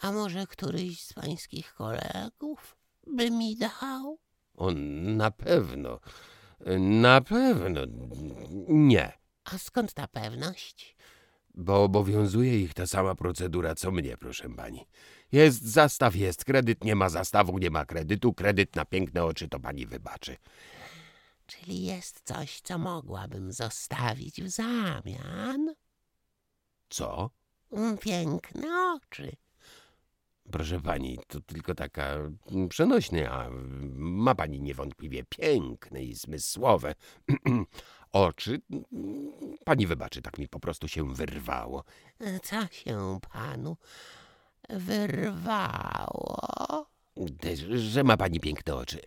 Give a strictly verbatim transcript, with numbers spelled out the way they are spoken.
A może któryś z pańskich kolegów by mi dał? On na pewno, na pewno nie, A skąd ta pewność? bo obowiązuje ich ta sama procedura co mnie, proszę pani. Jest zastaw, jest kredyt, nie ma zastawu, nie ma kredytu. Kredyt na piękne oczy to pani wybaczy. Czyli jest coś, co mogłabym zostawić w zamian? Co? Mm, Piękne oczy. Proszę pani, to tylko taka mm, przenośnia. a Ma pani niewątpliwie piękne i zmysłowe oczy. Pani wybaczy, tak mi po prostu się wyrwało. Co się panu wyrwało? Też, że ma pani piękne oczy.